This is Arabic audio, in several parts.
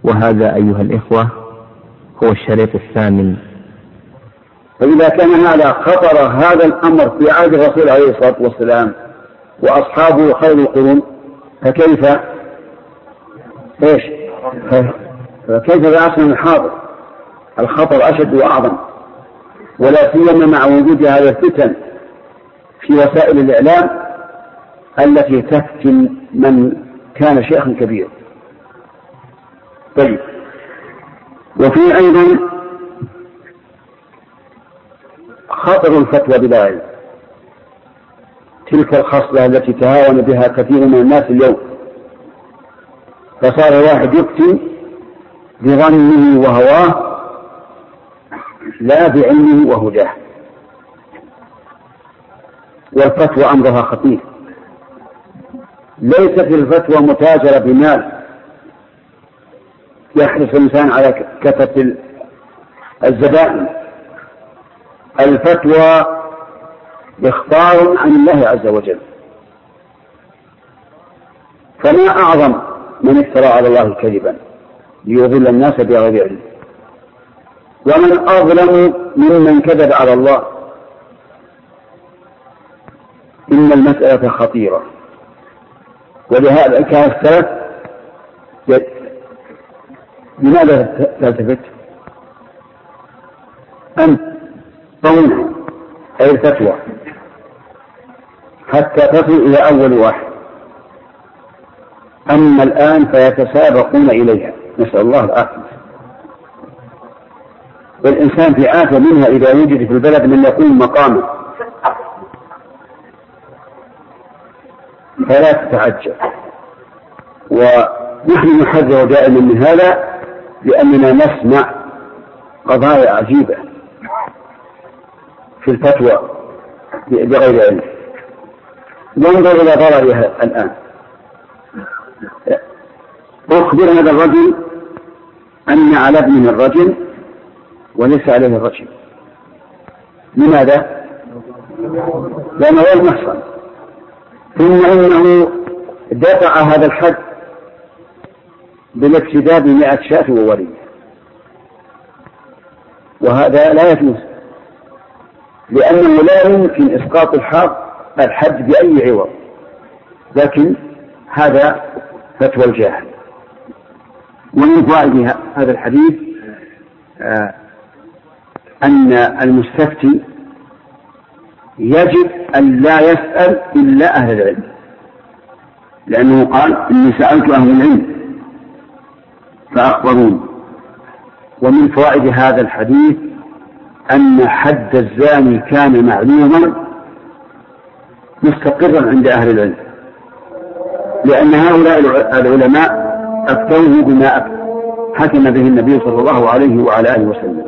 وهذا أيها الإخوة هو الشريط الثامن. فإذا كان هذا خطر هذا الأمر في عهد الرسول عليه الصلاة والسلام وأصحابه خير القرون، فكيف بعصرنا الحاضر؟ الخطر أشد وأعظم، ولا سيما مع وجود هذه الفتن في وسائل الإعلام التي تفتن من كان شيخا كبيرا. طيب، وفي أيضا خطر الفتوى بلا علم، تلك الخصلة التي تهاون بها كثير من الناس اليوم، فصار واحد يفتي بظنه وهواه لا بعلمه وهداه، والفتوى أمرها خطير. ليست الفتوى متاجرة بمال يحرص الإنسان على كثرة الزبائن. الفتوى إخبار عن الله عز وجل، فما أعظم من افترى على الله كذبا ليضل الناس بغير علم، ومن أظلم ممن كذب على الله. إن المسألة خطيرة، ولهذا كان السلف لماذا تلتفت؟ أن طولها أي الفتوى حتى تصل إلى أول واحد، أما الآن فيتسابقون إليها، نسأل الله العافية. والإنسان في آفة منها إذا وجد في البلد من يقوم مقامه، فلا تتعجب. ونحن نحذر دائما من هذا لأننا نسمع قضايا عجيبة في الفتوى بغير علم. ننظر إلى ضررها الآن. أخبر هذا الرجل أن على ابنه الرجل وليس عليه الرجل. لماذا؟ لأنه غير محصن، ثم إنه دفع هذا الحد بالافتداء ب100 شاة وولي، وهذا لا يجوز، لأنه لا يمكن إسقاط الحد بأي عوض، لكن هذا فتوى الجاهل. ومن فوائد هذا الحديث أن المستفتي يجب أن لا يسأل إلا أهل العلم، لأنه قال إني سألت أهل العلم فأخبروني. ومن فوائد هذا الحديث أن حد الزاني كان معلوما مستقرا عند أهل العلم، لأن هؤلاء العلماء أفتوه بما حكم به النبي صلى الله عليه وعلى آله وسلم.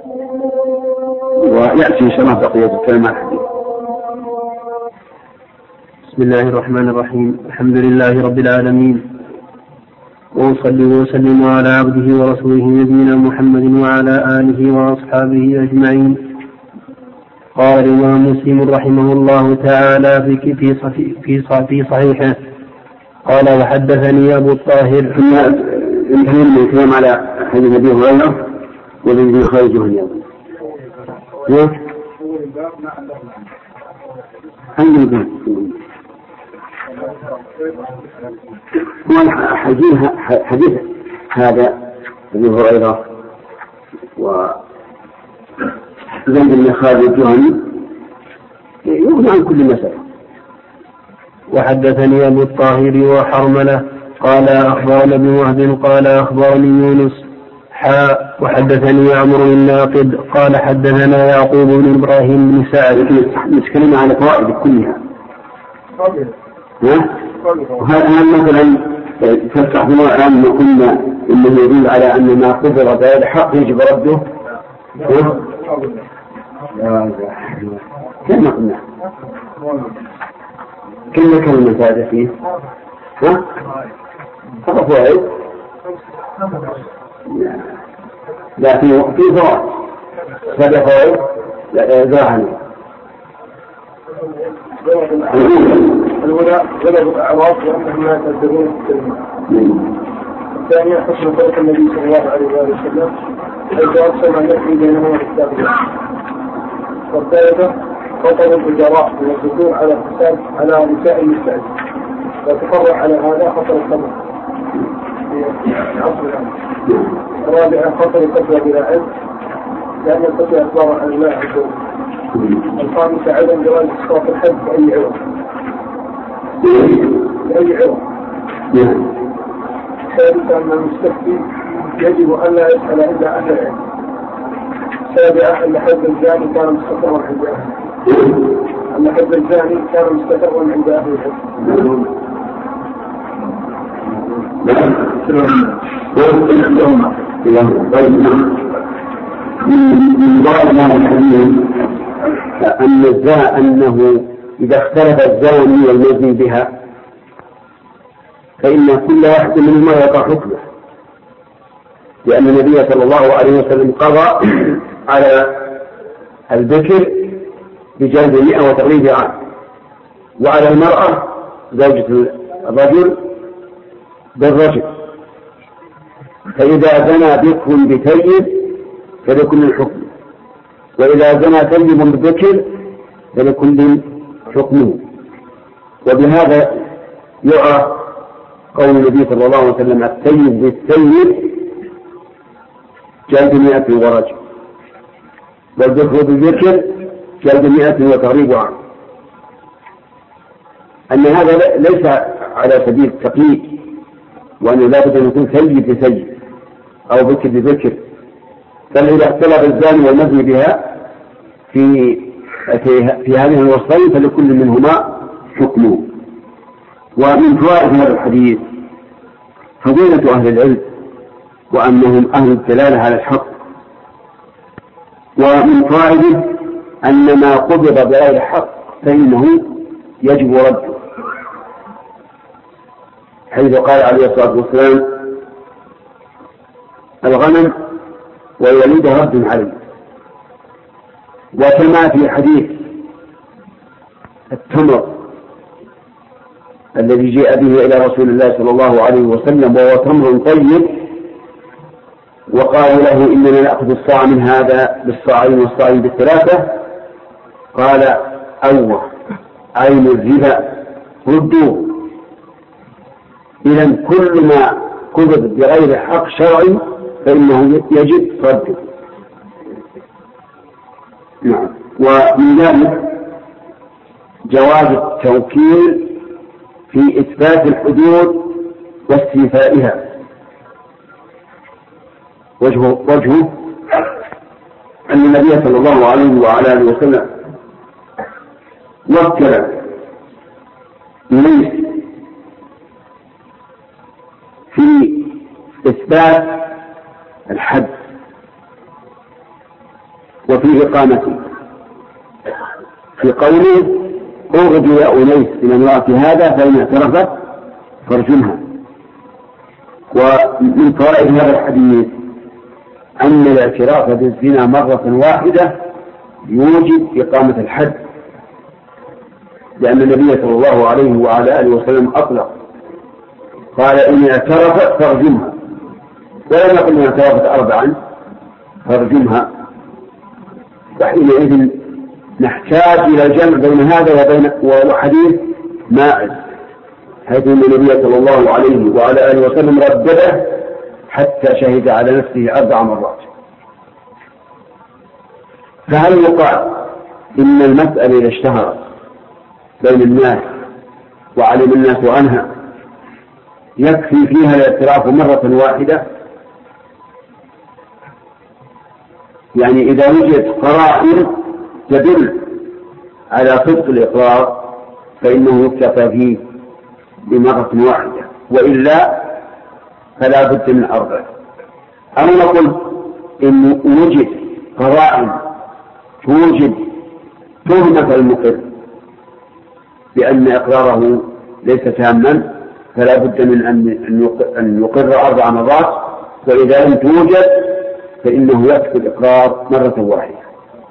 ويأتي إن شاء الله بقية الكلام عن الحديث. بسم الله الرحمن الرحيم. الحمد لله رب العالمين، وأصلي وسلم على عبده ورسوله نبينا محمد وعلى آله وأصحابه أجمعين. قال الإمام مسلم رحمه الله تعالى في صحيحه قال: وحدثني أبو الطاهر. انتهينا من الكلام على حديث أبي هريرة والذي خرجه اليوم. حديث هذا أبي هريرة وزيد بن خالد الجهني يغني عن كل مسألة. وحدثني أبو الطاهر وحرملة قال أخبرنا ابن وهب قال أخبرني يونس وحدثني عمرو الناقد قال حدثنا يعقوب بن إبراهيم بن سعد. نتكلم على فوائد كلها. وهذا مثلا تفتح بنا الآن ما قلنا إنه يدل على أن ما قدر بغير حق يجب رده. كما قلنا كل كلمة هذا فيه هذا فوائد. لا في فوائد هذا فوائد ذاهن الأولى غلب الأعراض وأنهم لا يقدرون الثانية حسن خلق النبي صلى الله عليه وسلم حيث أقسم أن يحمي بينهما بالتابعين. والثالثة خطر الإجراء من الذكور على نساء المستعد، وتفرع على هذا خطر الخمر في عصر الآن. الرابعة خطر الفتوى بلا علم لأن الفتوى أخبار عن الله عز وجل. الخامسة عدم جواز إسقاط الحد بأي عوض. السادسة أن المستفتي يجب أن لا يسأل إلا أهل العلم. السابعة أن حد الزاني كان مستقرا عند أهل العلم. أنه إذا اختلف الزاني والمزني بها فإن كل واحد منهما يقع حكمه، لأن النبي صلى الله عليه وسلم قضى على الذكر بجلد 100 وتغريب عام، وعلى المرأة زوجة الرجل بالرجل. فإذا زنى بكر بثيب فلكل الحكم، وإذا زنى ثيب بذكر فلكل حكمه. وبهذا يعرف قول النبي صلى الله عليه وسلم الثيب بالثيب جلد 100 ورجل، والذكر بالذكر جلد 100 وتغريب عام. أن هذا ليس على سبيل التقييد، وأنه لا بد أن يكون ثيب بثيب أو ذكر بذكر، بل إذا اختلف الزاني والمزني بها في هذه الوصفين فلكل منهما حكمه. ومن فوائد هذا الحديث فضيلة أهل العلم وأنهم أهل الدلالة على الحق. ومن فوائده أن ما قبض بغير حق فإنه يجب رده، حيث قال عليه الصلاة والسلام الغنم ويلد رد عليه. وكما في حديث التمر الذي جاء به إلى رسول الله صلى الله عليه وسلم وهو تمر طيب، وقالوا له إننا نأخذ الصاع من هذا بالصاعين والصاعين بالثلاثة، قال أوه عين الربا ردوه. إذن كل ما قبض بغير حق شرعي فإنه يجب رده. نعم. ومن ذلك جواز التوكيل في إثبات الحدود واستيفائها. وجهه أن النبي صلى الله عليه وعلى آله وسلم وكل إليه في إثبات الحد وفي إقامته، في قوله اغد يا أنيس إلى امرأة هذا فإن اعترفت فارجمها. ومن فوائد هذا الحديث أن الاعتراف بالزنا مرة واحدة يوجب إقامة الحد، لأن النبي صلى الله عليه وعلى آله وسلم أطلق قال إن اعترفت فارجمها، ولم يقل إن اعترفت 4 فارجمها. وحينئذ نحتاج إلى الجمع بين هذا وبين حديث ماعز، حيث أن النبي صلى الله عليه وعلى آله وسلم ردده حتى شهد على نفسه 4 مرات. فهل يقال إن المسألة إذا اشتهرت بين الناس وعلم الناس عنها يكفي فيها الاعتراف مرة واحدة؟ يعني إذا وجدت قرائن تدل على صدق الإقرار فإنه يكتفى فيه بمرة واحدة، وإلا فلا بد من 4. أو نقول إن وجد قرائن توجد تهمة المقر بأن إقراره ليس تاما فلا بد من أن يقر 4 مرات، وإذا لم توجد فإنه يكفي الإقرار مرة واحدة.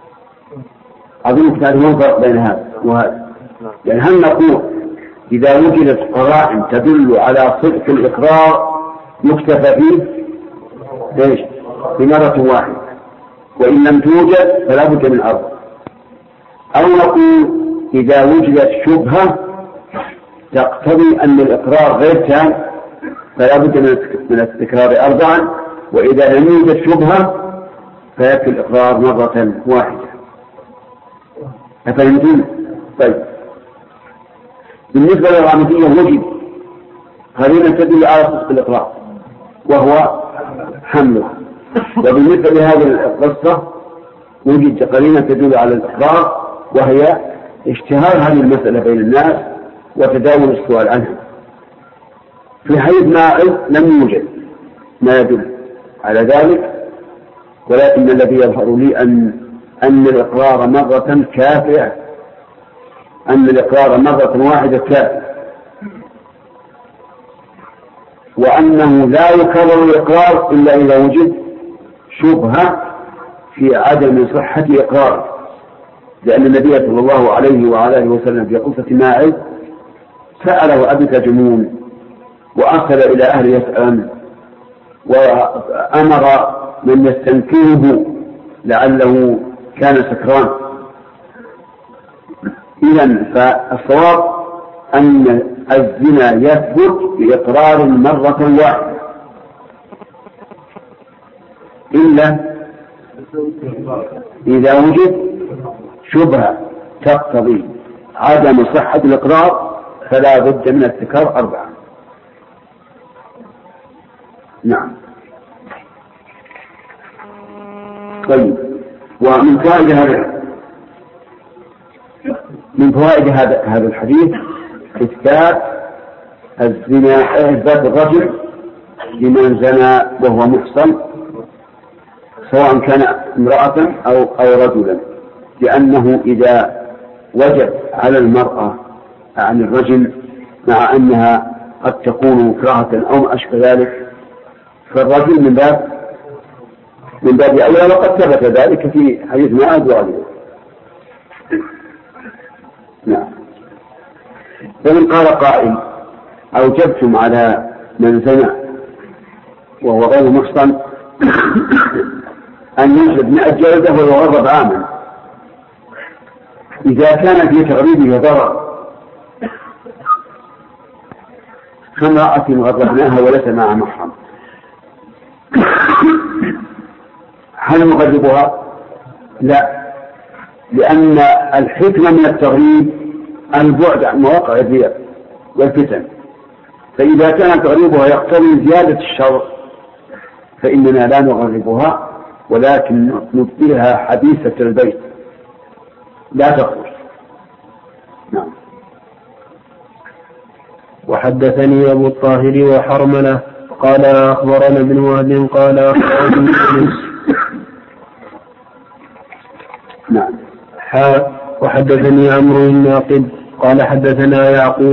أظن تعرفون فرق بين هذا وهذا. يعني هل نقول إذا وجدت قرائن تدل على صدق الإقرار يكتفى فيه ايش؟ بمرة واحدة، وإن لم توجد فلا بد من 4. أو نقول إذا وجدت شبهة تقتضي أن الإقرار غير تام فلا بد من التكرار 4، وإذا لم يوجد شبهة فيكفي الإقرار مرة واحدة. أفهمتم؟ طيب، بالنسبة للغامدية وجد قرينة تدل على صدق الإقرار وهو حمله، وبالنسبة لهذه القصة وجد قرينة تدل على الإقرار وهي اشتهار هذه المسألة بين الناس وتداول السؤال عنها. في حديث ماعز لم يوجد ما يدل على ذلك، ولكن الذي يظهر لي أن الإقرار مرة كافية، أن الإقرار مرة واحدة كافية، وأنه لا يكرر الإقرار إلا إذا وجد شبهة في عدم صحة إقراره، لأن النبي صلى الله عليه وعلى آله وسلم في قصة ماعز سأله أبي تجمون وأرسل إلى أهل يسأل وأمر من يستنكره لعله كان سكران. إذن فالصواب أن الزنا يثبت بإقرار مرة واحدة إلا إذا وجد شبهة تقتضي عدم صحة الإقرار فلا بد من التكرار 4. نعم. طيب، ومن فوائد هذا الحديث إثبات الزنا، إثبات الرجل لمن زنى وهو محصن سواء كان امرأة أو رجلا، لأنه إذا وجب على المرأة عن الرجل مع أنها قد تكون كراهة أو ما أشبه ذلك فالرجل من باب أولى، وقد ثبت ذلك في حديث ماعز وغيره. نعم. فمن قال قائل أوجبتم على من زنى وهو غير محصن أن يجلد 100 جلدة ويغرب عاما، إذا كان في تغريبه ضرر كامرأة غربناها وليس معها محرم، هل نغربها؟ لا، لأن الحكمة من التغريب البعد عن مواقع الرياء والفتن، فإذا كان تغريبها يقتضي زيادة الشر فإننا لا نغربها ولكن نبقيها حديثة البيت لا تخرج. نعم. وحدثني أبو الطاهر وحرملة قال أخبرنا ابن وهب قال أخبرني يونس. نعم. وحدثني عمرو الناقد قال حدثنا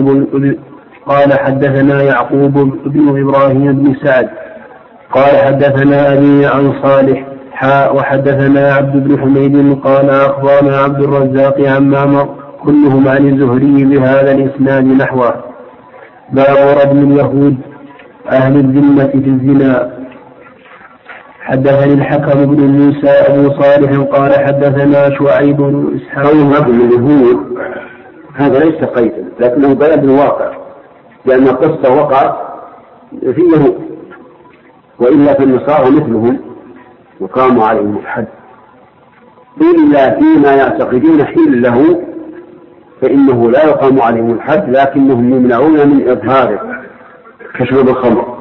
يعقوب بن إبراهيم بن سعد قال حدثنا أبي عن صالح وحدثنا عبد بن حميد قال أخبرنا عبد الرزاق عن معمر كلهم عن الزهري بهذا الإسناد نحوه. باب ردم اليهود أهل الذمة في الزنا. حدثني الحكم بن موسى أبو صالح قال حدثنا شعيب بن إسحاق. ردم اليهود هذا ليس قيدا لكنه بيان الواقع، لأن القصة وقعت في يهود، وإلا فالنصارى مثلهم وقاموا عليهم الحد إلا فيما يعتقدون حل له فإنه لا يقام عليهم الحد، لكنهم يمنعون من إظهاره كشرب الخمر.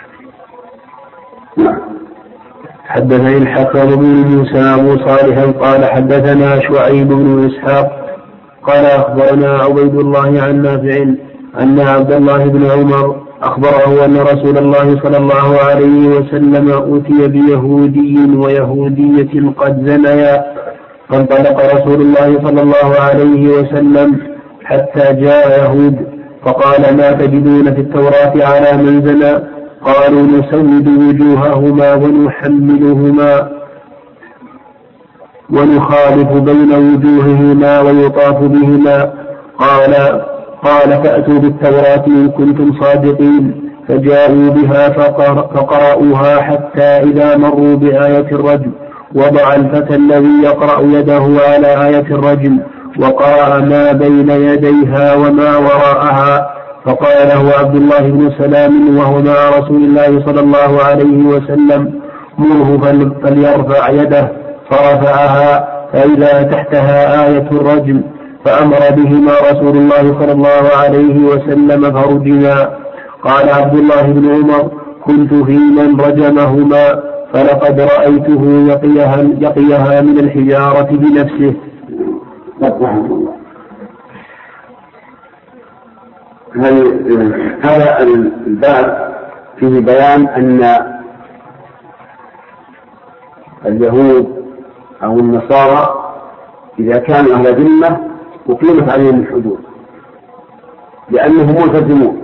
حدثني الحكم بن موسى أبو صالح قال حدثنا شعيب بن إسحاق قال أخبرنا عبيد الله عن نافع أن عبد الله بن عمر أخبره أن رسول الله صلى الله عليه وسلم أتي بيهودي ويهودية قد زنيا، فانطلق رسول الله صلى الله عليه وسلم حتى جاء يهود فقال ما تجدون في التوراة على من زنى؟ قالوا نسود وجوههما ونحملهما ونخالف بين وجوههما ويطاف بهما. قال فأتوا بالتوراة إن كنتم صادقين، فجاءوا بها فقرأوها حتى إذا مروا بآية الرجم وضع الفتى الذي يقرأ يده على آية الرجم وقرأ ما بين يديها وما وراءها، فقال له عبد الله بن سلام وهو مع رسول الله صلى الله عليه وسلم: مره فليرفع يده، فرفعها فإذا تحتها آية الرجم، فأمر بهما رسول الله صلى الله عليه وسلم فرجما. قال عبد الله بن عمر: كنت في من رجمهما، فلقد رأيته يقيها من الحجارة بنفسه. هذا الباب فيه بيان أن اليهود أو النصارى إذا كانوا أهل ذمة أقيمت عليهم الحدود لأنهم ملتزمون،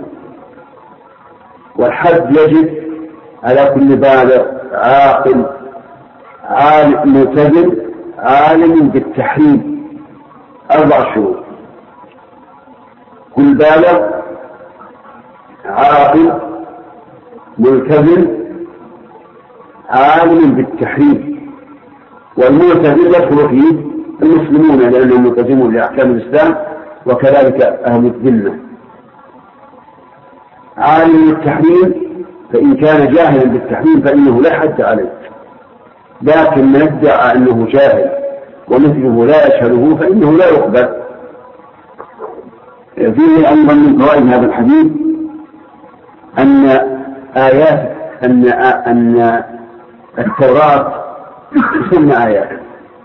والحد يجب على كل بالغ عاقل عالم ملتزم عالم بالتحريم 4 شروط: كل بالغ عاقل ملتزم عالم بالتحريم. والملتزم يدخل فيه المسلمون لأنهم ملتزمون لأحكام الإسلام، وكذلك أهل الذمة. عالم بالتحريم فإن كان جاهلا بالتحريم فإنه لا حد عليه، لكن من ادعى أنه جاهل ومثله لا يشهده فإنه لا يقبل. فيه أيضا من فوائد هذا الحديث أن آيات أن التوراة تسمى آيات،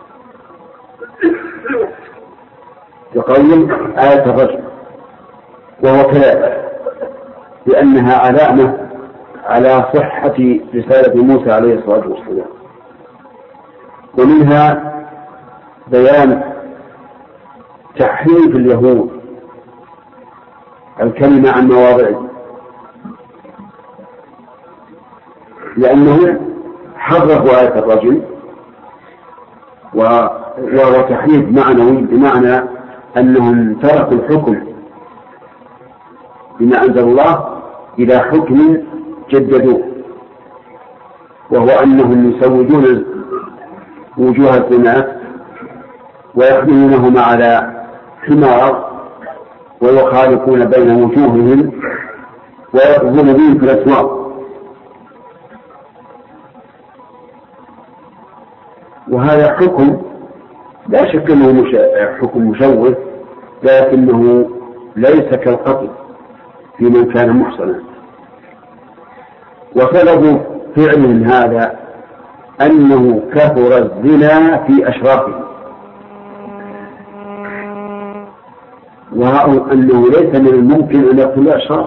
يقول آية الرجم، وهو كذلك لأنها علامة على صحة رسالة موسى عليه الصلاة والسلام. ومنها بيان تحريف اليهود الكلمة عن مواضعه، لأنهم حرفوا آية الرجم، وهو تحريف معنوي بمعنى أنهم تركوا الحكم بما أنزل الله إلى حكم جددوه، وهو أنهم يسودون وجوه الزناة ويحملونهما على حمار ويخالفون بين وجوههم ويقضون بهم في الأسواق. وهذا حكم لا شك أنه حكم مشوه، لكنه ليس كالقتل في من كان محصنا. وسبب فعلهم هذا أنه كثر الزنا في أشرافه، وأنه ليس من الممكن أن يقتل الأشراف،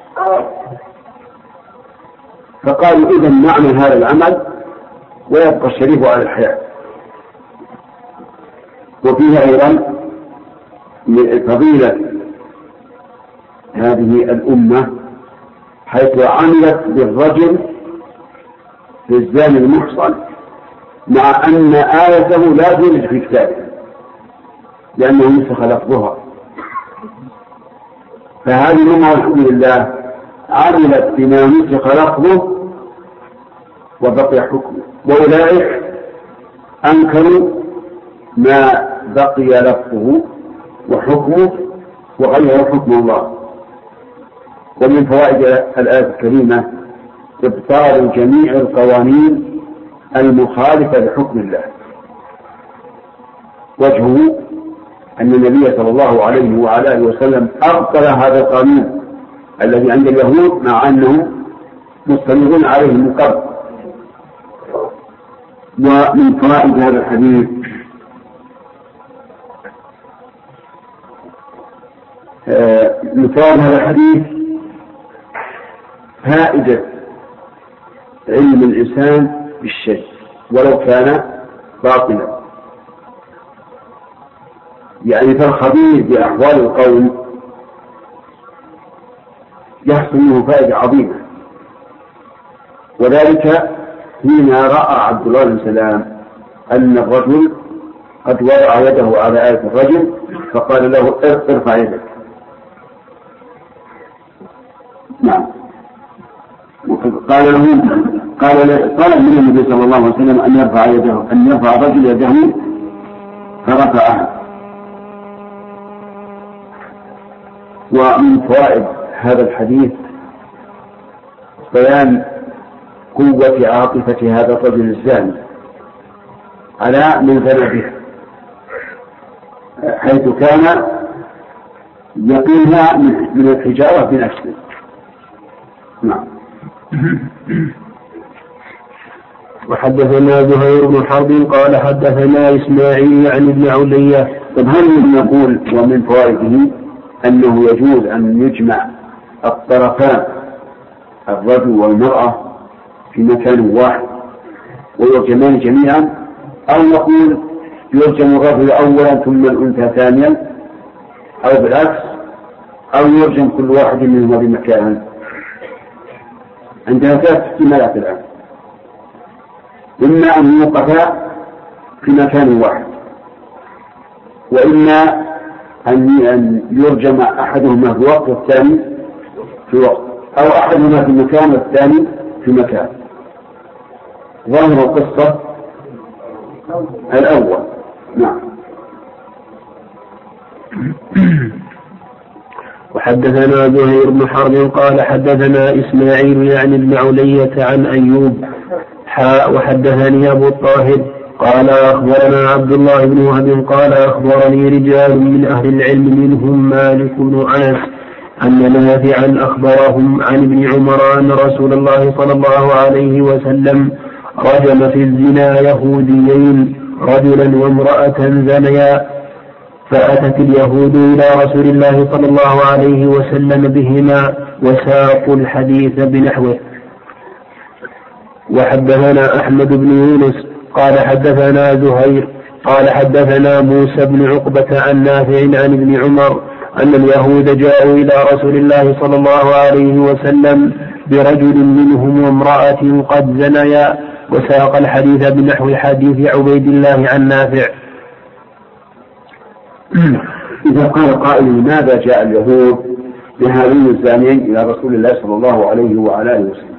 فقالوا إذن نعمل هذا العمل ويبقى الشريف على الحياة. وفيها أيضا فضيلة هذه الأمة حيث عملت بالرجل في الزاني المحصن، مع أن آيته لا توجد في كتابه لأنه نسخ لفظها. فهذه الأمة الحمد لله عملت بما نسخ لفظه وبقي حكمه، وأولئك أنكروا ما بقي لفظه وحكمه وغير حكم الله. ومن فوائد الآية الكريمة إبطال جميع القوانين المخالفة لحكم الله. وجهه أن النبي صلى الله عليه وعلى آله وسلم أبطل هذا القانون الذي عند اليهود مع أنهم مستمرون عليه من قبل. ومن فوائد هذا الحديث فائدة علم الإنسان بالشيء ولو كان باطلا، يعني فالخبير بأحوال القوم يحصل منه فائدة عظيمة. وذلك حين رأى عبد الله بن سلام أن الرجل قد وضع يده على آية الرجل فقال له ارفع يدك. نعم. طلب من النبي صلى الله عليه وسلم أن يرفع الرجل يده فرفعها. ومن فوائد هذا الحديث بيان قوة عاطفة هذا الرجل الزاني على من زنى به، حيث كان يقيها من الحجارة بنفسه. نعم. وحدثنا زهير بن حرب قال حدثنا إسماعيل عن ابن علية. طب هل نقول ومن فوائده أنه يجوز أن يجمع الطرفان الرجل والمرأة في مكان واحد ويرجمان جميعا، أو نقول يرجم الرجل أولا ثم الأنثى ثانيا، أو بالعكس، أو يرجم كل واحد منهما بمكان؟ عندنا 3 احتمالات الآن: إما أن يوقفا في مكان واحد، وإما أن يرجم أحدهما في وقت والثاني في وقت، أو أحدهما في مكان والثاني في مكان. ظاهر القصة الأول. نعم. وحدثنا زهير بن حرب قال حدثنا إسماعيل يعني ابن علية عن أيوب وحدثني أبو الطاهر قال أخبرنا عبد الله بن وهب قال أخبرني رجال من أهل العلم منهم مالك بن أنس أن نافعا أخبرهم عن ابن عمر أن رسول الله صلى الله عليه وسلم رجم في الزنا يهوديين رجلا وامرأة زنيا، فأتت اليهود إلى رسول الله صلى الله عليه وسلم بهما وساقوا الحديث بنحوه. وحدثنا أحمد بن يونس قال حدثنا زهير قال حدثنا موسى بن عقبة عن نافع عن ابن عمر أن اليهود جاءوا إلى رسول الله صلى الله عليه وسلم برجل منهم وامرأة قد زنيا، وساق الحديث بنحو حديث عبيد الله عن نافع. إذا قال قائل لماذا جاء اليهود بهذين الزانيين إلى رسول الله صلى الله عليه وعلى آله وسلم؟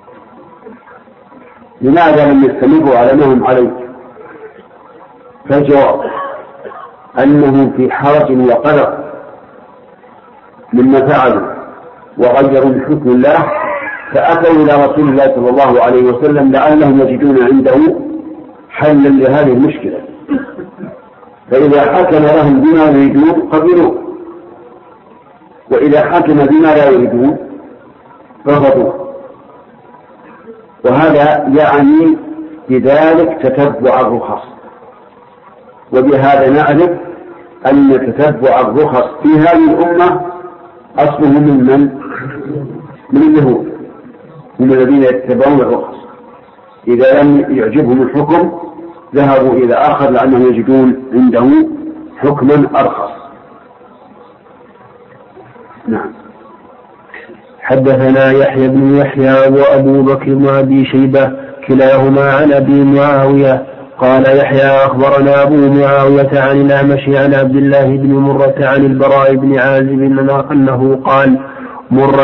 لماذا لم يستمروا على ما هم عليه؟ فالجواب أنهم في حرج وقلق مما فعلوا وغيروا من حكم الله، فأتوا إلى رسول الله صلى الله عليه وسلم لعلهم يجدون عنده حلا لهذه المشكلة، فإذا حكم لهم بما يريدون قبلوه، وإذا حكم بما لا يريدون رفضوه. وهذا يعني بذلك تتبع الرخص، وبهذا نعرف أن تتبع الرخص في هذه الأمة أصله من اليهود، من الذين يتبعون الرخص. إذا لم يعجبهم الحكم ذهبوا إلى آخر لأنهم يجدون عنده حكما أرخص. نعم. حدثنا يحيى بن يحيى وأبو بكر بن أبي شيبة كلاهما عن أبي معاوية قال يحيى أخبرنا أبو معاوية عن الأعمش عن عبد الله بن مرة عن البراء بن عازب أنه قال مر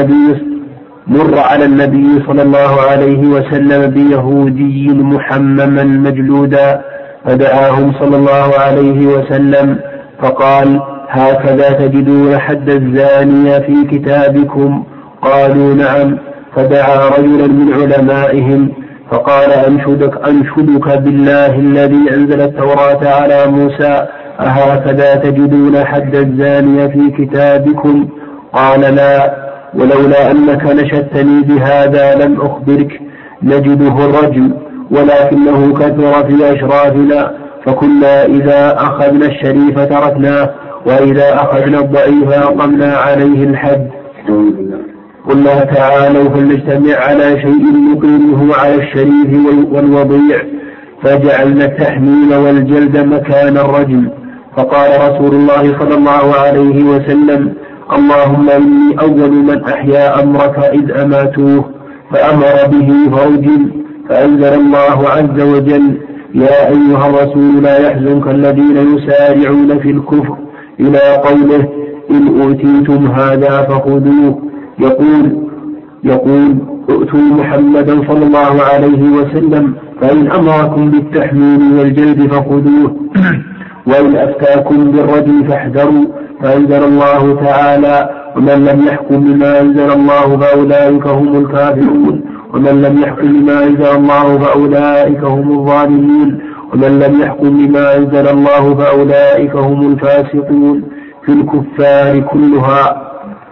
على النبي صلى الله عليه وسلم بيهودي محمما مجلودا، فدعاهم صلى الله عليه وسلم فقال هكذا تجدون حد الزانية في كتابكم؟ قالوا نعم. فدعا رجلا من علمائهم فقال أنشدك بالله الذي أنزل التوراة على موسى أهكذا تجدون حد الزانية في كتابكم؟ قال لا، ولولا أنك نشدتني بهذا لم أخبرك. نجده الرجم ولكنه كثر في أشرافنا، فكنا إذا أخذنا الشريف تركناه وإذا أخذنا الضعيف أقمنا عليه الحد. قلنا تعالوا فلنجتمع على شيء نقيمه على الشريف والوضيع، فجعلنا التحميل والجلد مكان الرجم. فقال رسول الله صلى الله عليه وسلم اللهم إني أول من أحيا أمرك إذ أماتوه، فأمر به فرجم. فأنزل الله عز وجل يا أيها الرسول لا يحزنك الذين يسارعون في الكفر إلى قوله إن أوتيتم هذا فخذوه. يقول يقول: ائتوا محمدا صلى الله عليه وسلم فإن أمركم بالتحميل والجلد فخذوه وإن أفتاكم بالرجم فاحذروا. فأنزل الله تعالى: ومن لم يحكم بما أنزل الله فأولئك هم الكافرون، ومن لم يحكم بما أنزل الله فأولئك هم الظالمون، ومن لم يحكم بما أنزل الله فأولئك هم الفاسقون. في الكفار كلها.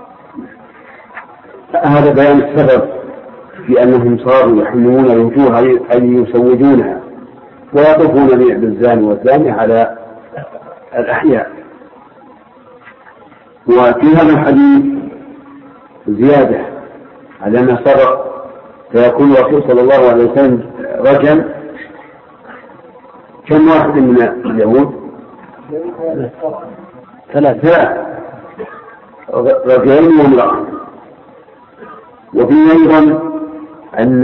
هذا بيان السبب في أنهم صاروا يحملون الوجوه أي يسودونها ويطوفون بالزاني والزانية على الأحياء. وفي هذا الحديث زيادة على ما سبق، فيكون الرسول صلى الله عليه وسلم رجم كم واحد من اليهود؟ 3 رجلين وامرأة. وفي أيضا أن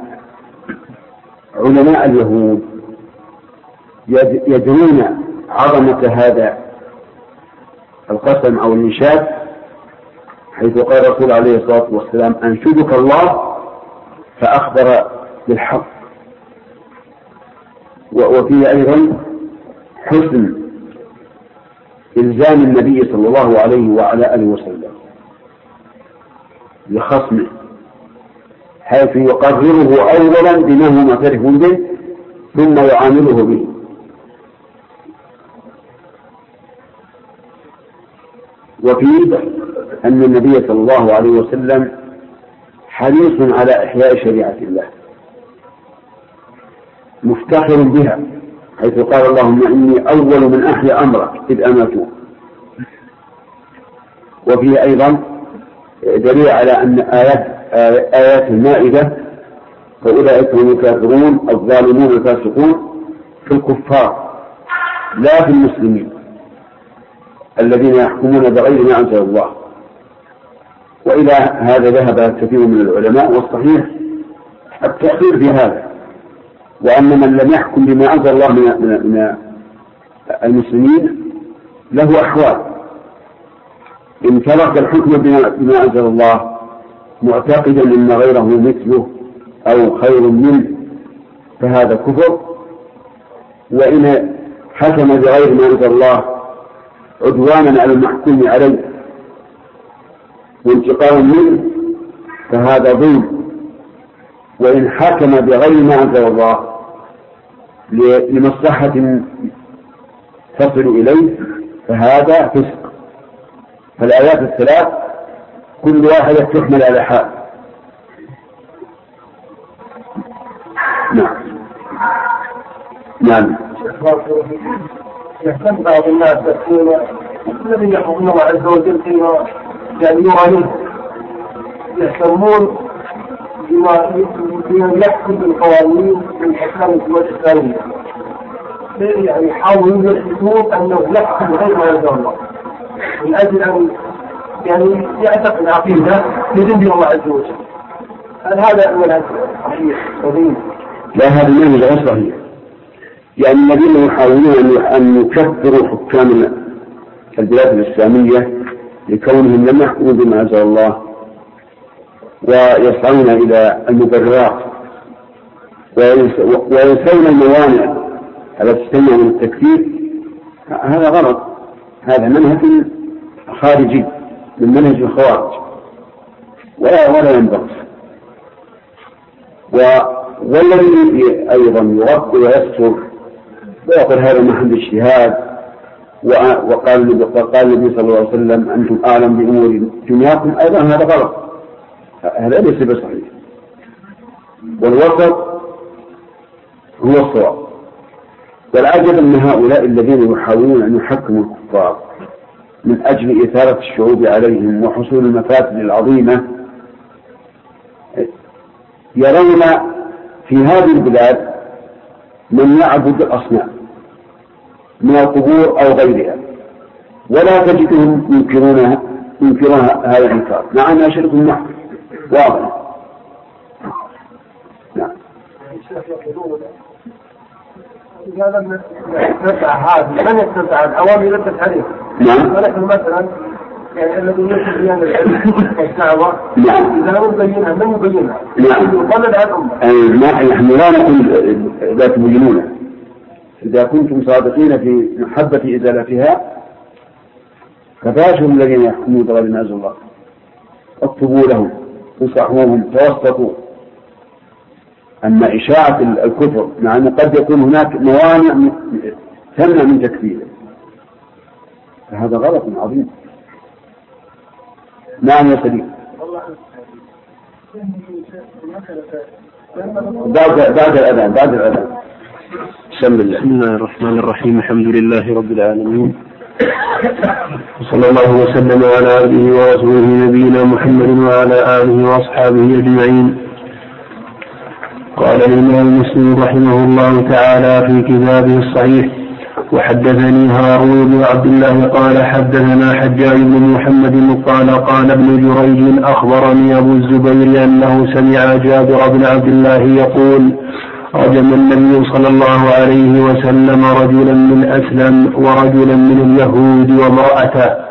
علماء اليهود يدرون عظمة هذا القسم أو الإنشاد، حيث قال الرسول عليه الصلاة والسلام: أنشدك الله، فأخبر بالحق. وفيه أيضا حسن إلزام النبي صلى الله عليه وعلى آله وسلم لخصمه، حيث يقرره أولا بما هو معترف به ثم يعامله به. وفيه أن النبي صلى الله عليه وسلم حريص على إحياء شريعة الله، مفتخر بها، حيث قال: اللهم إني أول من أحيا أمرك إذ أماتوه. وفيه أيضا دليل على أن آيات المائدة: فأولئك هم الكافرون الظالمون الفاسقون، في الكفار لا في المسلمين الذين يحكمون بغير ما أنزل الله. وإلى هذا ذهب كثير من العلماء، والصحيح التأخير في هذا، وأن من لم يحكم بما أنزل الله من المسلمين له أحوال: إن ترك الحكم بما أنزل الله معتقدا أن غيره مثله أو خير منه فهذا كفر، وإن حكم بغير ما أنزل الله عدوانا على المحكوم عليه وانتقاما منه فهذا ظلم، وإن حكم بغير ما أنزل الله لمصلحة تصل إليه فهذا فسق. فالآيات الثلاث كل واحدة تحمل على حال. نعم. يهتم بعض الناس الذين يحفظون الله عز وجل فيما يعني يرانيه، يهتمون بما يحكم بالقوانين والأحكام الإسلامية، يعني يحاولون يثبتون أنه يحكم غير ما أنزل الله من أجل أن يعني يعتقد عقيدة يدين الله عز وجل. هل هذا منهج صحيح؟ لا، هذا منهج غير صحيح. يعني الذين يحاولون أن يكفروا حكام البلاد الإسلامية لكونهم لم يحكموا بما أنزل الله ويسعون إلى المبررات وينسون الموانع التي تمنع من التكفير، هذا غلط. هذا منهج خارجي من منهج الخوارج ولا ينبغي. والذي أيضا يغطي ويستر ويقول هذا محل اجتهاد، وقال النبي صلى الله عليه وسلم: أنتم أعلم بأمور دنياكم، أيضا هذا غلط، هذا ليس بصحيح. والوسط هو الصواب. والعجب أن هؤلاء الذين يحاولون أن يحكموا الكفار من أجل إثارة الشعوب عليهم وحصول المفاسد العظيمة يرون في هذه البلاد من يعبد الأصنام من القبور أو غيرها، ولا تجدهم ينكرون هذا الإنكار، مع أنها شرك محض واضح. نعم. إذا لم يتبع هذا من يتبع الأوامر لم تتحرك. نعم. ولكن مثلا يعني الذي يجب بيان العلم والدعوة إذا لم يبينها من يبينها؟ يقلد عن الأمة. نحن لا نقول لا تبينونها. إذا كنتم صادقين في محبة إزالتها فباشروا الذين يحكمون بغير ما أنزل الله، اكتبوا لهم، انصحوهم، توسطوا. أما إشاعة الكفر مع أنه قد يكون هناك موانع تمنع من تكفيره فهذا غلط عظيم. نعم يا سليم. بعد الأذان بسم الله الرحمن الرحيم. الحمد لله رب العالمين، وصلى الله وسلم على عبده ورسوله نبينا محمد وعلى آله وأصحابه أجمعين. قال الإمام مسلم رحمه الله تعالى في كتابه الصحيح: وحدثني هارون بن عبد الله قال حدثنا حجاج بن محمد قال ابن جريج أخبرني أبو الزبير أنه سمع جابر بن عبد الله يقول: رجم النبي صلى الله عليه وسلم رجلا من أسلم ورجلا من اليهود وامرأته.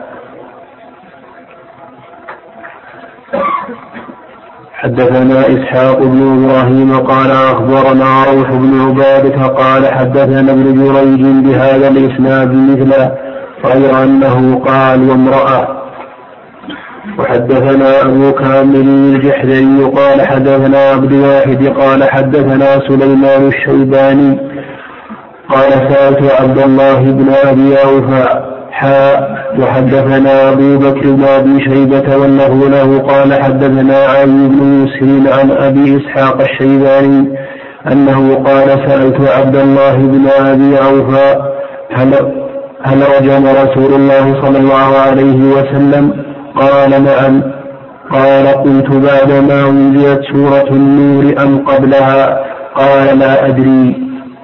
حدثنا إسحاق بن إبراهيم قال أخبرنا روح بن عبادة قال حدثنا ابن جريج بهذا الإسناد مثله غير أنه قال وامرأة. وحدثنا أبو كامل الجحدري قال حدثنا عبد الواحد قال حدثنا سليمان الشيباني قال سألت عبد الله بن أبي أوفى وحدثنا أبو بكر بن أبي شيبة والله له قال حدثنا علي بن يسر عن أبي إسحاق الشيباني أنه قال سألت عبد الله بن أبي أوفى هل رجم رسول الله صلى الله عليه وسلم؟ قال نعم. قال قلت بعدما أنزلت سورة النور أم قبلها؟ قال لا أدري.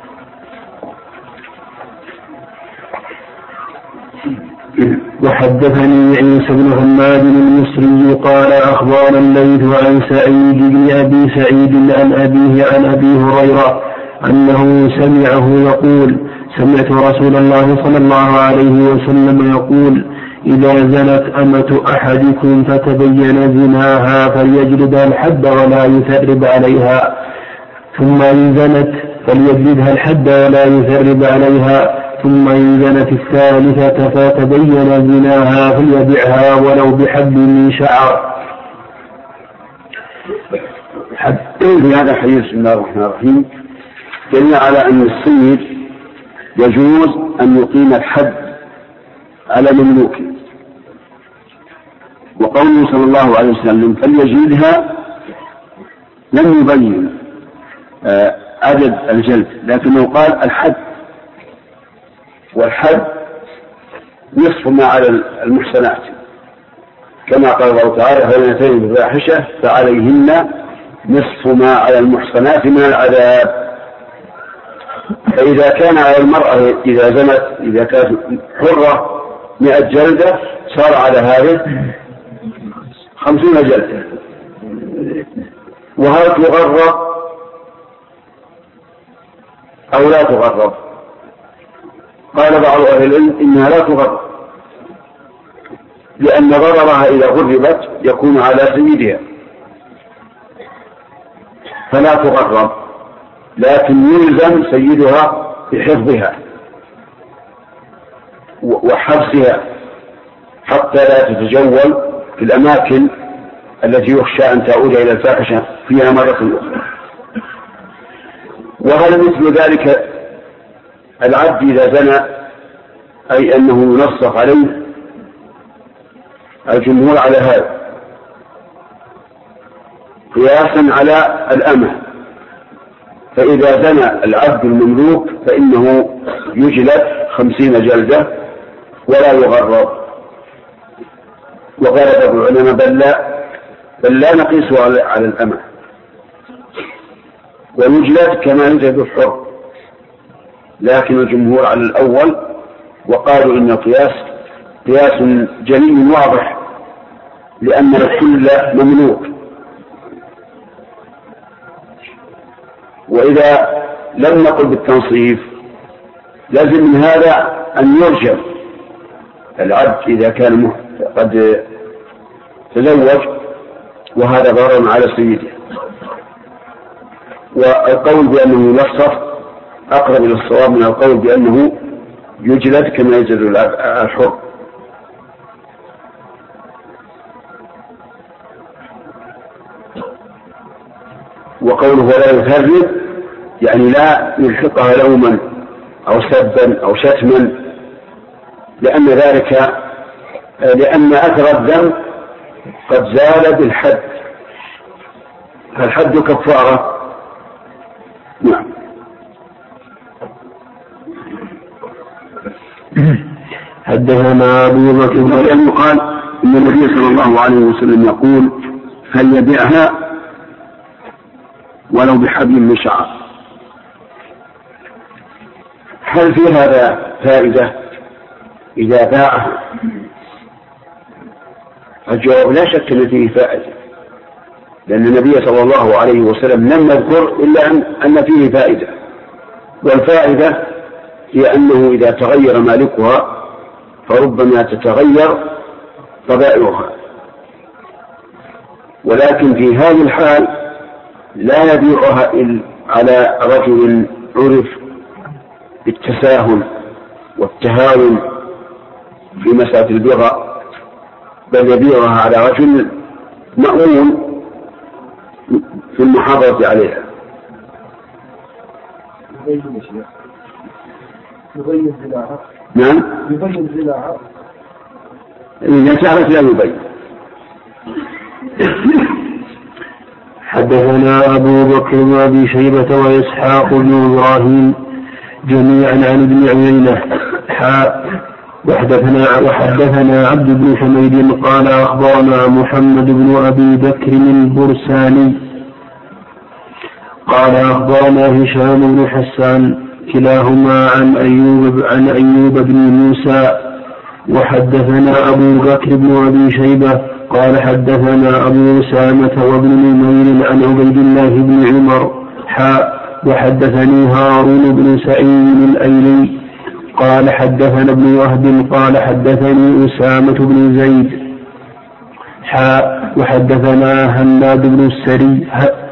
وحدثني عيسى بن حماد المصري قال أخبرنا الليث عن سعيد بن أبي سعيد عن أبيه عن أبي هريرة أنه سمعه يقول: سمعت رسول الله صلى الله عليه وسلم يقول: إذا زنت أمة أحدكم فتبين زناها فليجلدها الحد ولا يثرب عليها، ثم إن زنت فليجلدها الحد ولا يثرب عليها، ثم إن زنت الثالثة فتبين زناها فليبعها ولو بحبل من شعر. في هذا الحديث بسم الله الرحمن الرحيم دليل على أن السيد يجوز أن يقيم الحد على مملوكه، وقوله صلى الله عليه وسلم فليجلدها لم يبين عدد الجلد، لكنه قال الحد، والحد نصف ما على المحسنات، كما قال الله تعالى: فإن أتين بفاحشة فعليهن نصف ما على المحسنات من العذاب. فإذا كان على المرأة إذا زنت إذا كانت حرة 100 جلدة صار على هذه 50 جلدة. وهل تغرب أو لا تغرب؟ قال بعض أهل العلم إنها لا تغرب، لأن ضررها إذا غربت يكون على سيدها فلا تغرب، لكن يلزم سيدها بحفظها وحبسها حتى لا تتجول في الأماكن التي يخشى أن تعود إلى الفاحشة فيها مرة أخرى. وهل مثل ذلك العبد إذا زنى أي أنه ينصف عليه؟ الجمهور على هذا قياسا على الأمة، فإذا زنى العبد المملوك فإنه يجلد 50 جلدة ولا يغرب. وقال بعض العلماء بل لا نقيسه على الأمة، ويجلد كما يجلد الحر، لكن الجمهور على الأول وقالوا إن القياس قياس جلي واضح، لأن الكل مملوك. وإذا لم نقل بالتنصيف لازم من هذا أن يرجم العبد إذا كان قد تزوج وهذا ضرر على سيده. والقول بأنه يلصف أقرب إلى الصواب من القول بأنه يجلد كما يجلد الحر. وقوله ولا يثرب يعني لا يلحقها لوما أو سبا أو شتما، لأن أثر الذنب قد زال بالحد، فالحد كفارة. نعم. حدثنا أبو بكر بن قال إن النبي صلى الله عليه وسلم يقول فليبيعها ولو بحبل من شعر. هل في هذا فائدة إذا باعها؟ الجواب لا شك أن فيه فائدة، لأن النبي صلى الله عليه وسلم لم يذكر إلا أن فيه فائدة، والفائدة هي أنه إذا تغير مالكها فربما تتغير طبائعها، ولكن في هذه الحال لا يبيعها على رجل عرف بالتساهل والتهاون في مسألة البغاء، بل يبيعها على رجل مأمون في المحافظة عليها. يبين زلاعها. نعم. يبين زلاعها. إذا تعرف لا يبين. حدثنا أبو بكر وأبي شيبة وإسحاق بن إبراهيم جميعا عن ابن عيينة وحدثنا عبد بن حميد قال أخبرنا محمد بن أبي بكر البرساني قال أخبرنا هشام بن حسان كلاهما عن أيوب بن موسى. وحدثنا أبو بكر بن أبي شيبة قال حدثنا أبو أسامة وابن نمير عن عبيد الله بن عمر وحدثني هارون بن سعيد الأيلي قال حدثنا ابن وهب قال حدثني أسامة بن زيد وحدثنا هناد بن السري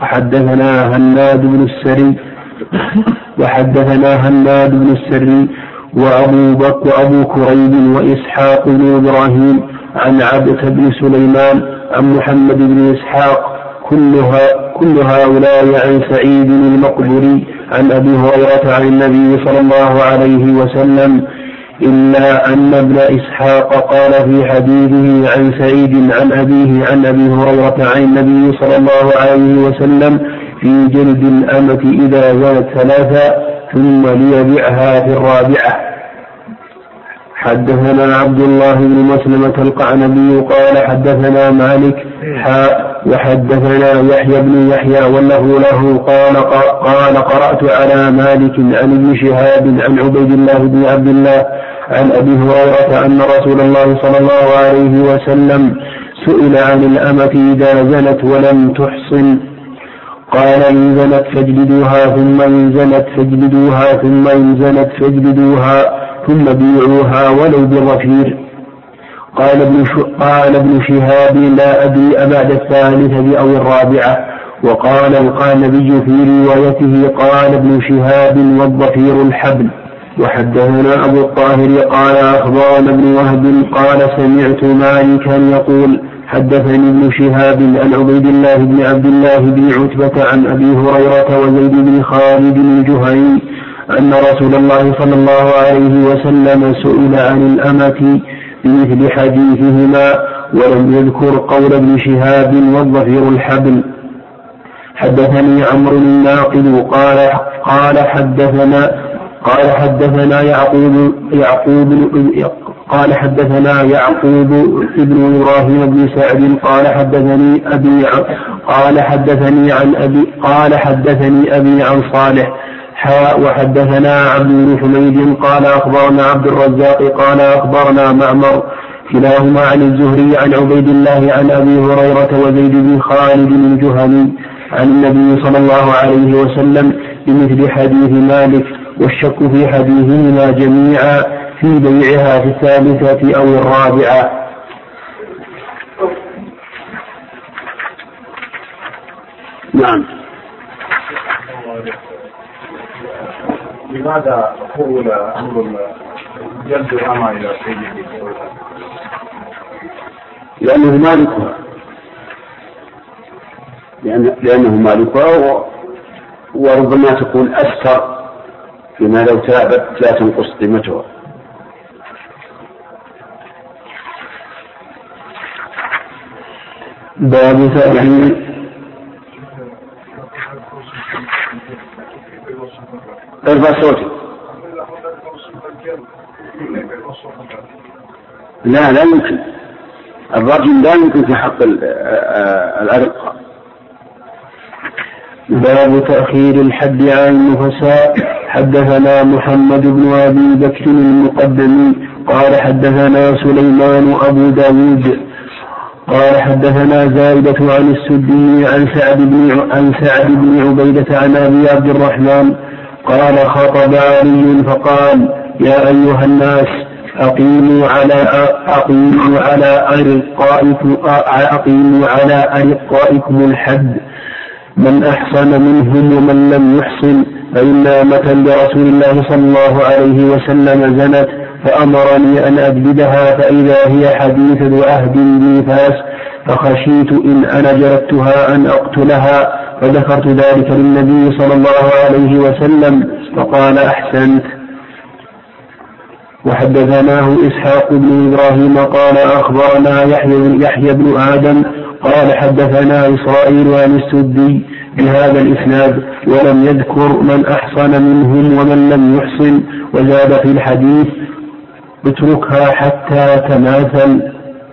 وأبو كريب وإسحاق بن إبراهيم عن عبدة بن سليمان عن محمد بن إسحاق كل هؤلاء عن سعيد المقبري عن أبي هريرة عن النبي صلى الله عليه وسلم، إلا أن ابن إسحاق قال في حديثه عن سعيد عن أبيه عن أبي هريرة عن النبي صلى الله عليه وسلم في جلد الأمة إذا زنت ثلاثا ثم ليبيعها في الرابعة. حدثنا عبد الله بن مسلمة القعنبي قال حدثنا مالك وحدثنا يحيى بن يحيى وله قال قرأت على مالك عن ابن شهاب عن عبيد الله بن عبد الله عن أبي هريرة أن رسول الله صلى الله عليه وسلم سئل عن الأمة إذا زنت ولم تحصن قال إن زنت فاجلدوها ثم إن زنت فاجلدوها ثم إن زنت فاجلدوها ثم بيعوها ولو بالرفير. قال ابن شهاب لا أدري أبعد الثالثة أو الرابعة. وقال القانبي في روايته قال ابن شهاب والضفير الحبل. وحدثنا أبو الطاهر قال أخبرنا ابن وهب قال سمعت مالكا يقول حدثني ابن شهاب عن عبيد الله بن عبد الله بن عتبة عن أبي هريرة وزيد بن خالد الجهني أن رسول الله صلى الله عليه وسلم سئل عن الأمة بمثل حديثهما ولم يذكر قول ابن شهاب والضفير الحبل. حدثني عمرو الناقد قال حدثنا يعقوب ابن إبراهيم بن سعد قال حدثني أبي عن صالح وحدثنا عبد بن حميد قال أخبرنا عبد الرزاق قال أخبرنا معمر كلاهما عن الزهري عن عبيد الله عن أبي هريرة وزيد بن خالد الجهني عن النبي صلى الله عليه وسلم بمثل حديث مالك، والشك في حديثهما جميعا في بيعها في الثالثة أو الرابعة. نعم. لماذا حول أمر جلد الأمة إلى سيده؟ لأنه مالكها، لأنه مالكها، وربما تكون أستر فيما لو تابت لا تنقص قيمتها. باب تأخير ارفع صوتك. لا يمكن، الرجل لا يمكن في حق الأرقة. باب تأخير الحد عن النفساء. حدثنا محمد بن أبي بكر المقدمي قال حدثنا سليمان أبو داود قال حدثنا زائدة عن السدي عن سعد بن عبيدة عن أبي عبد الرحمن قال خطب علي فقال يا أيها الناس أقيموا على أرقائكم الحد، من أحصن منهم ومن لم يحصن، فإن أمة لرسول الله صلى الله عليه وسلم زنت فأمرني أن أجلدها فإذا هي حديثة عهد بنفاس، فخشيت إن أنا جلدتها أن أقتلها، فذكرت ذلك للنبي صلى الله عليه وسلم فقال أحسنت. وحدثناه إسحاق بن إبراهيم قال أخبرنا يحيى بن آدم قال حدثنا إسرائيل عن السدي بهذا الإسناد ولم يذكر من أحصن منهم ومن لم يحصن، وزاد في الحديث اتركها حتى تماثل.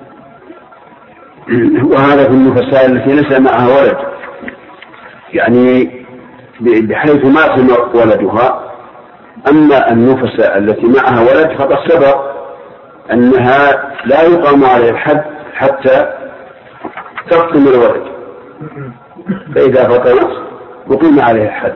وهذا في النفساء التي ليس معها ولد، يعني بحيث ما ثمر ولدها. أما النفساء التي معها ولد فقد سبق أنها لا يقام عليها الحد حتى تفطم الولد، فإذا فطمت يقيم عليها الحد.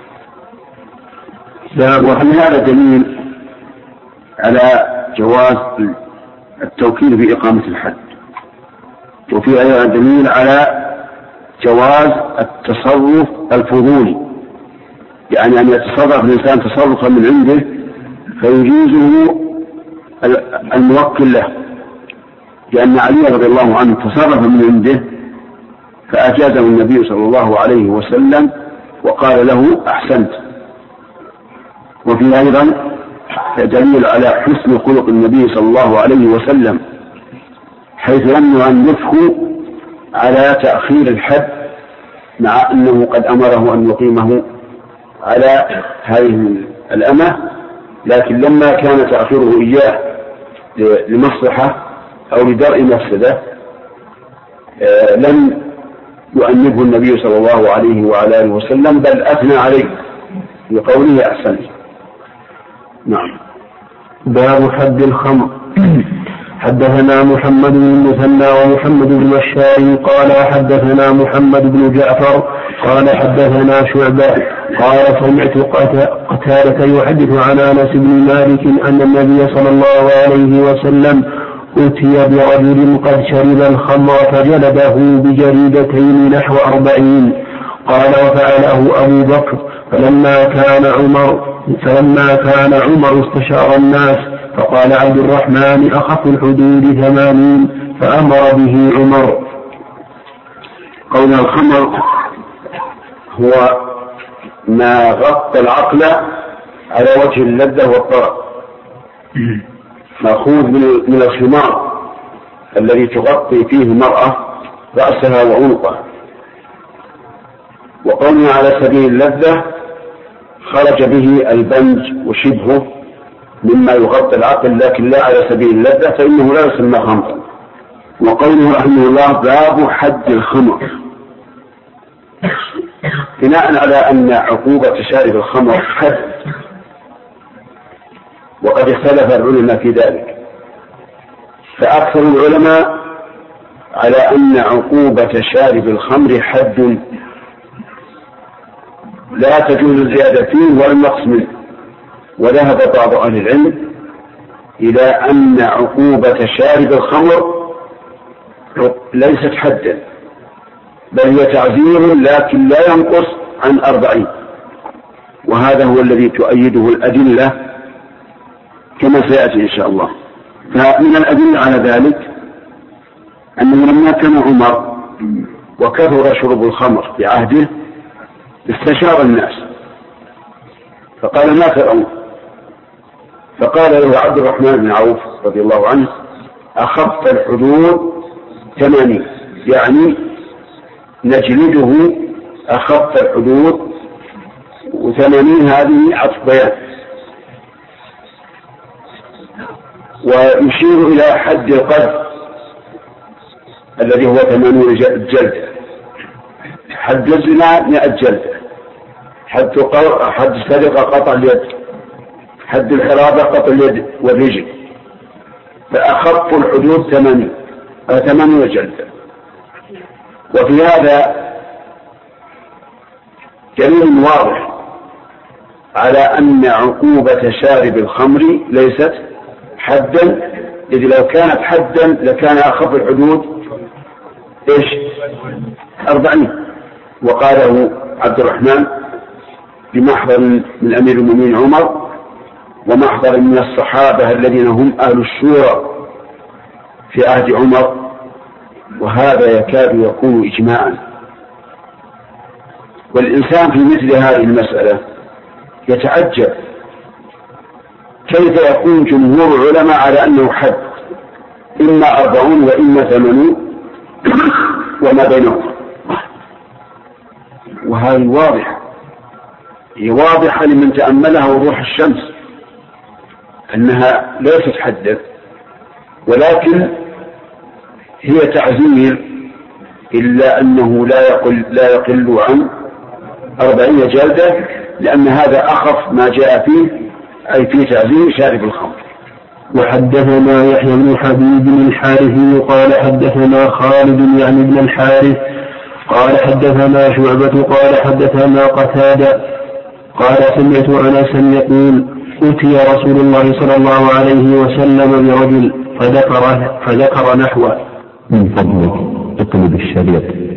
وفي هذا دليل على جواز التوكيل في إقامة الحد، وفي أيضا دليل على جواز التصرف الفضولي، يعني أن يتصرف الإنسان تصرفا من عنده فيجيزه الموكل له، لأن علي رضي الله عنه تصرف من عنده فأجازه النبي صلى الله عليه وسلم وقال له أحسنت. وفي أيضا دليل على حسن خلق النبي صلى الله عليه وسلم حيث لم يعنفه على تأخير الحد مع أنه قد أمره أن يقيمه على هذه الأمة، لكن لما كان تأخيره إياه لمصلحة أو لدرء مفسدة لم يؤنبه النبي صلى الله عليه وعلى آله وسلم، بل أثنى عليه بقوله أحسنت. نعم. باب حد الخمر. حدثنا محمد بن المثنى ومحمد بن بشار قال حدثنا محمد بن جعفر قال حدثنا شعبة قال سمعت قتادة يحدث عن أنس بن مالك أن النبي صلى الله عليه وسلم أتي برجل قد شرب الخمر فجلده بجريدتين نحو 40. قال وفعله أبو بكر فلما كان عمر استشار الناس فقال عبد الرحمن أخف الحدود 80 فأمر به عمر. قول الخمر هو ما غطى العقل على وجه اللذة والطرب، مأخوذ من الخمار الذي تغطي فيه المرأة رأسها وعنقها. وقولنا على سبيل اللذة خرج به البنج وشبهه مما يغطي العقل، لكن لا على سبيل اللذة فإنه لا يسمى خمرا. وقوله رحمه الله باب حد الخمر بناء على أن عقوبة شارب الخمر حد، وقد اختلف العلماء في ذلك، فأكثر العلماء على أن عقوبة شارب الخمر حد لا تجوز الزيادة فيه ولا النقص منه. وذهب بعض أهل العلم إلى أن عقوبة شارب الخمر ليست حدا، بل هي تعزير لكن لا ينقص عن 40، وهذا هو الذي تؤيده الأدلة كما سيأتي إن شاء الله. فمن الأدلة على ذلك أنه لما كان عمر وكثر شرب الخمر في عهده استشار الناس فقال: ما ترون؟ فقال له عبد الرحمن بن عوف رضي الله عنه: أخف الحدود 80، يعني نجلده أخف الحدود، و80 هذه عطف بيان. ويشير إلى حد القذف الذي هو 80 جلدة، حد الزنا 100 جلدة، حد السرقة قطع اليد، حد الحرابة قطع اليد والرجل، فأخف الحدود 80 جلدة. وفي هذا دليل واضح على أن عقوبة شارب الخمر ليست حدا، إذ لو كانت حدا لكان أخف الحدود 40. وقاله عبد الرحمن بمحضر من أمير المؤمنين عمر ومحضر من الصحابة الذين هم أهل الشورى في عهد عمر، وهذا يكاد يكون إجماعا. والإنسان في مثل هذه المسألة يتعجب كيف يكون جمهور العلماء على أنه حد، إما 40 وإما 80 وما بينهم. وهذه واضحة لمن تأملها وضوح الشمس أنها ليست حدا، ولكن هي تعزير، إلا أنه لا يقل عن 40 جلدة، لأن هذا أخف ما جاء فيه، أي في تعزير شارب الخمر. وحدثنا يحيى بن حبيب الحارثي قال حدثنا خالد يعني بن الحارث قال حدثنا شعبة قال حدثنا قتادة قال سمعت أنسا يقول: أتي رسول الله صلى الله عليه وسلم برجل فذكر نحوه. من فضلك اقلب الشريط.